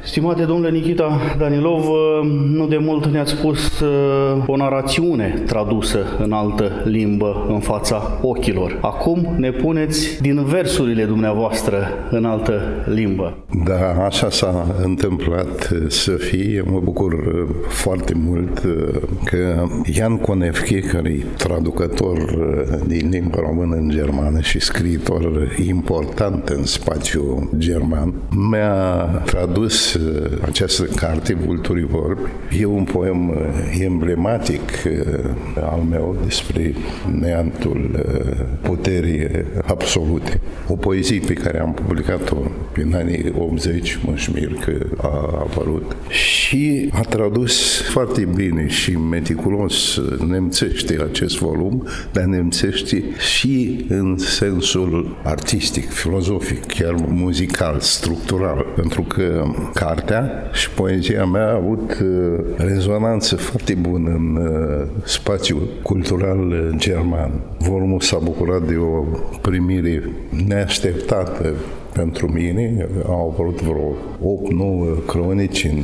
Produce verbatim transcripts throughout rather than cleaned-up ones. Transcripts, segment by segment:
Stimate domnule Nikita Danilov, nu de mult ne-ați pus o narațiune tradusă în altă limbă în fața ochilor. Acum ne puneți din versurile dumneavoastră în altă limbă. Da, așa s-a întâmplat să fie. Mă bucur foarte mult că Ian Conevchi, care e traducător din limba română în germană și scriitor important în spațiul german, mi-a tradus această carte, Vulturii vorbi. E un poem emblematic al meu despre neantul puterii absolute. O poezie pe care am publicat-o prin anii optzeci, mă șmir că a apărut. Și a tradus foarte bine și meticulos nemțește acest volum, dar nemțește și în sensul artistic, filozofic, chiar muzical, structural, pentru că cartea și poezia mea a avut rezonanță foarte bună în spațiul cultural german. Volumul s-a bucurat de o primire neașteptată pentru mine. Au apărut vreo opt nouă cronici în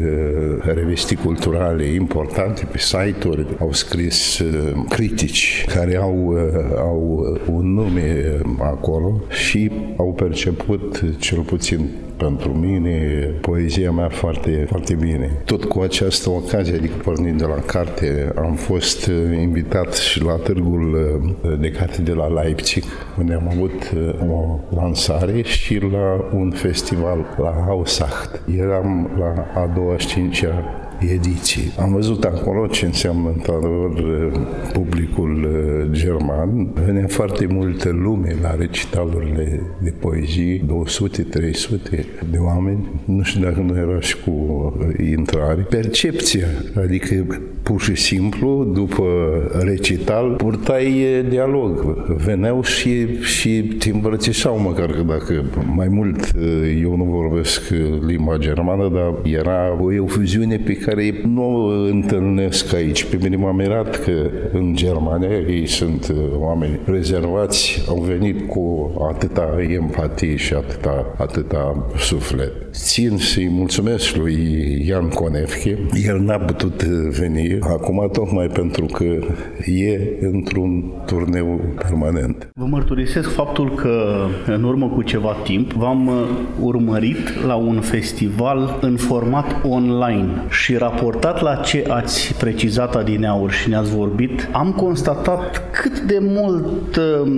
uh, reviste culturale importante, pe site-uri, au scris uh, critici care au, uh, au un nume acolo și au perceput, cel puțin pentru mine, poezia mea foarte, foarte bine. Tot cu această ocazie, adică pornind de la carte, am fost invitat și la târgul de carte de la Leipzig, unde am avut o lansare și la un festival la Hausacht. Eram la a doua și cincea ediții. Am văzut acolo ce înseamnă într-adevăr publicul german. Venea foarte multă lume la recitalurile de poezii, două sute trei sute de oameni. Nu știu dacă nu era și cu intrare. Percepția, adică pur și simplu, după recital, purtai dialog. Veneau și, și te îmbrățișau, măcar că dacă mai mult eu nu vorbesc limba germană, dar era o efuziune pe care nu o întâlnesc aici. Pe mine m-a mirat că în Germania ei sunt oameni rezervați, au venit cu atâta empatie și atâta, atâta suflet. Țin să-i mulțumesc lui Ian Conevchi. El n-a putut veni acum tocmai pentru că e într-un turneu permanent. Vă mărturisesc faptul că în urmă cu ceva timp v-am urmărit la un festival în format online și raportat la ce ați precizat adineauri și ne-ați vorbit, am constatat cât de mult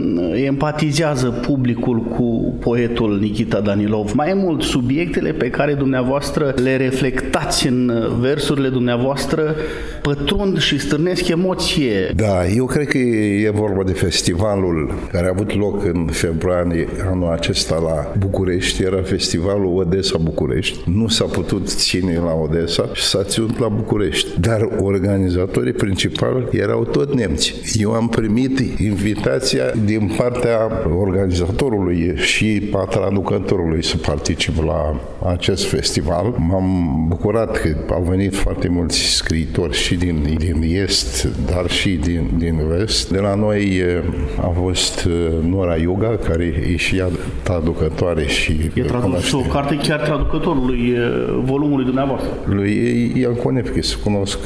empatizează publicul cu poetul Nikita Danilov. Mai mult, subiectele pe care dumneavoastră le reflectați în versurile dumneavoastră pătrund și stârnesc emoție. Da, eu cred că e vorba de festivalul care a avut loc în februarie anul acesta la București. Era festivalul Odessa-București. Nu s-a putut ține la Odessa și s-a ținut la București. Dar organizatorii principali erau tot nemți. Eu am primit invitația din partea organizatorului și a traducătorului să particip la acest festival. M-am bucurat că au venit foarte mulți scriitori și din, din est, dar și din, din vest. De la noi a fost Nora Iuga, care e și ea traducătoare și e tradus o carte chiar traducătorului volumului dumneavoastră. Lui Ian Conevchi, să cunosc,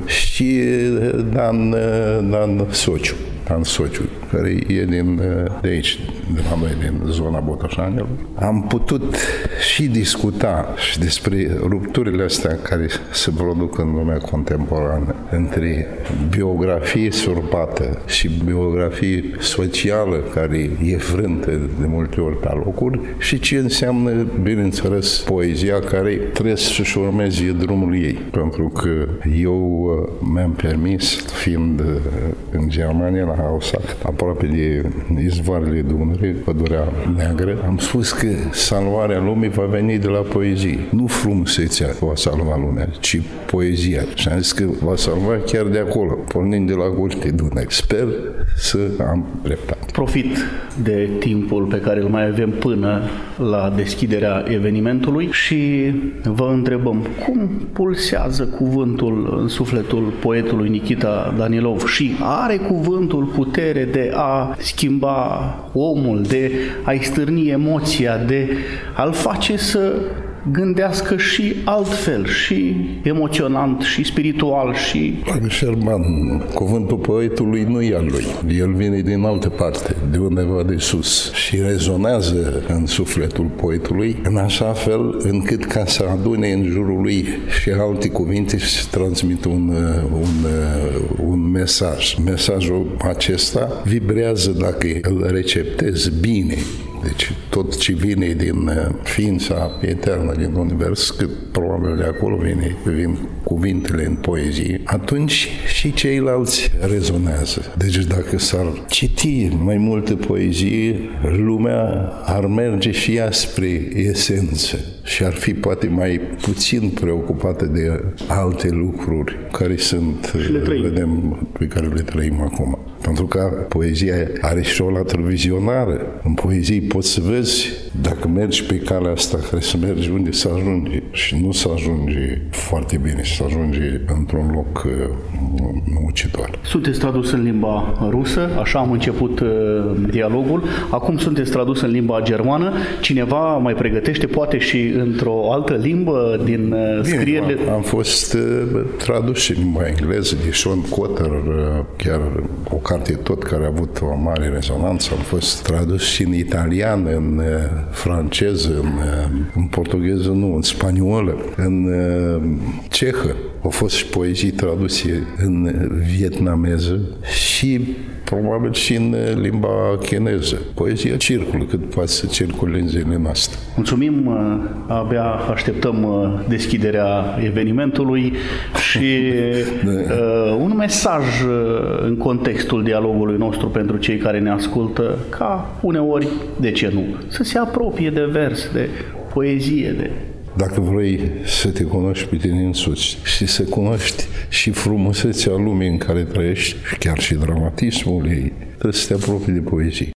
și Dan, Dan Sociu. Dan Sociu, care e din, de aici, de la noi, din zona Botoșanelor. Am putut și discuta și despre rupturile astea care se produc în lumea contemporană între biografie surpată și biografie socială care e frântă de multe ori pe alocuri și ce înseamnă, bineînțeles, poezia care trebuie să-și urmeze drumul ei. Pentru că eu mi-am permis, fiind în Germania, la Hausacht, aproape de izvoarele Dunării, pădurea neagră, am spus că salvarea lumii va veni de la poezie. Nu frumusețea va salva lumea, ci poezia. Și am zis că va salva chiar de acolo, pornind de la Gurte Dunării. Sper să am dreptate. Profit de timpul pe care îl mai avem până la deschiderea evenimentului și vă întrebăm cum pulsează cuvântul în sufletul poetului Nikita Danilov și are cuvântul putere de a schimba omul, de a-i stârni emoția, de a-l face să gândească și altfel, și emoționant, și spiritual, și... Șerban, cuvântul poetului nu e al lui. El vine din altă parte, de undeva de sus și rezonează în sufletul poetului în așa fel încât ca să adune în jurul lui și alte cuvinte și să transmită un, un, un mesaj. Mesajul acesta vibrează dacă îl receptezi bine. Deci tot ce vine din ființa eternă, din univers, cât probabil de acolo vine, vin cuvintele în poezie, atunci și ceilalți rezonează. Deci dacă s-ar citi mai multă poezie, lumea ar merge și ea spre esență și ar fi poate mai puțin preocupată de alte lucruri care sunt, vedem, pe care le trăim acum. Pentru că poezia are și o latură vizionară. În poezie poți să vezi, dacă mergi pe calea asta, care să mergi unde să ajungi și nu să ajungi foarte bine, să ajungi într-un loc uh, mucitor. Sunteți tradus în limba rusă, așa am început uh, dialogul. Acum sunteți tradus în limba germană. Cineva mai pregătește, poate și într-o altă limbă din uh, scrierile? Bine, am fost uh, tradus și în limba engleză de Sean Cotter, uh, chiar o carte tot care a avut o mare rezonanță. Am fost tradus și în italian, în uh, franceză, în, uh, în portugheză, nu, în spaniolă, în uh, cehă. Au fost și poezii traduse în vietnameză și probabil și în limba chineză. Poezia circulă cât poate să circule în zilele noastre. Mulțumim, abia așteptăm deschiderea evenimentului și uh, un mesaj în contextul dialogului nostru pentru cei care ne ascultă, ca uneori, de ce nu, să se apropie de vers, de poezie, de... Dacă vrei să te cunoști pe tine însuți și să cunoști și frumusețea lumii în care trăiești și chiar și dramatismul ei, trebuie să te apropii de poezie.